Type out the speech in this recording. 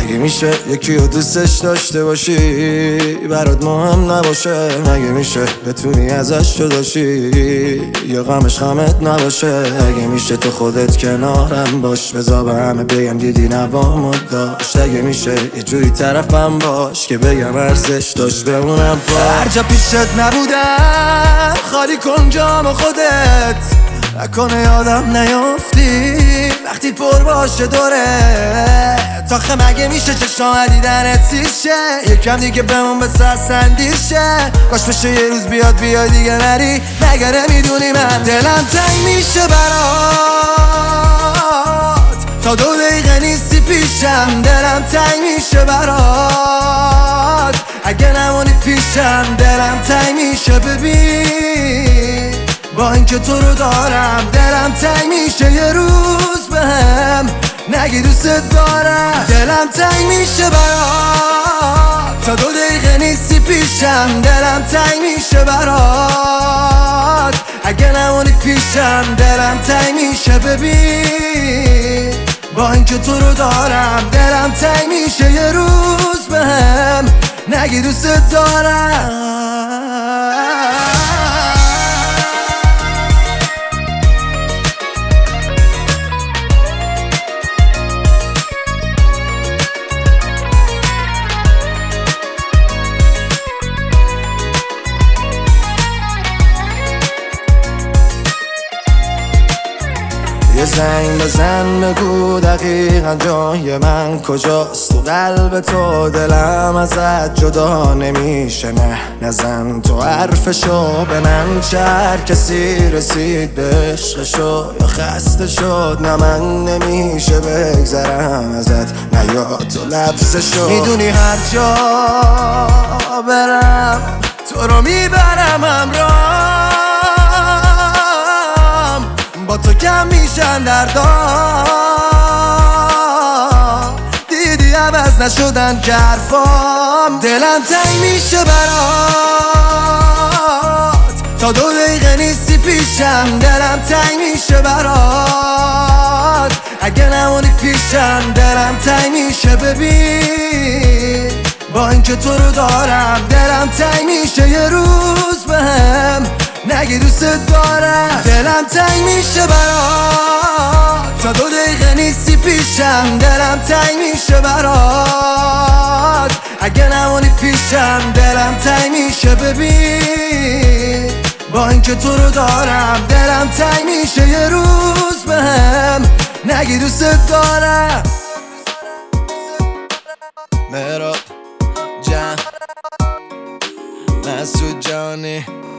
مگه میشه یکی رو دوستش داشته باشی برات مهم نباشه؟ مگه میشه بتونی ازش جداشی یا غمش غمت نباشه؟ مگه میشه تو خودت کنارم باش بذار به همه بگم دیدی نوامو داشت؟ مگه میشه یه جوری طرفم باش که بگم ارزش داشت بمونم پا هر جا پیشت نبودم خالی کن جام خودت نکنه یادم نیافتی وقتی پر باشه دوره تاخه مگه میشه چشام دیدنت سیشه یکم دیگه بمون به سندیشه کاش بشه یه روز بیاد دیگه نری مگه نمیدونی من دلم تنگ میشه برات تا 2 دقیقه نیستی پیشم دلم تنگ میشه برات اگه نمونی پیشم دلم تنگ میشه ببین با اینکه تو رو دارم دلم تنگ میشه یه روز بهم نگی دوست دارم دلم تنگ میشه برات تا 2 دقیقه نیستی پیشم دلم تنگ میشه برات اگه نمونی پیشم دلم تنگ میشه ببین با اینکه تو رو دارم دلم تنگ میشه یه روز بهم نگی دوست دارم یه زنگ بزن بگو دقیقا جای من کجاست تو قلب تو دلم ازت جدا نمیشه نه نزن تو حرفشو به من چه هر کسی رسید به عشقشو یا خسته شد نه من نمیشه بگذرم ازت نه یا تو لبسشو میدونی هر جا برم تو رو میبرم همراه با تو کم میشن دردام دیدی عوض نشدن که حرفام دلم تنگ میشه برات تا 2 دقیقه نیستی پیشم دلم تنگ میشه برات اگه نمونی پیشم دلم تنگ میشه ببین با اینکه تو رو دارم دلم تنگ میشه یه روز بهم نگی دوست دارم دلم تنگ میشه برات تا 2 دقیقه نیستی پیشم دلم تنگ میشه برات اگه نمونی پیشم دلم تنگ میشه ببین با اینکه تو رو دارم دلم تنگ میشه یه روز بهم نگی دوست دارم مهراب جان مسعود جانی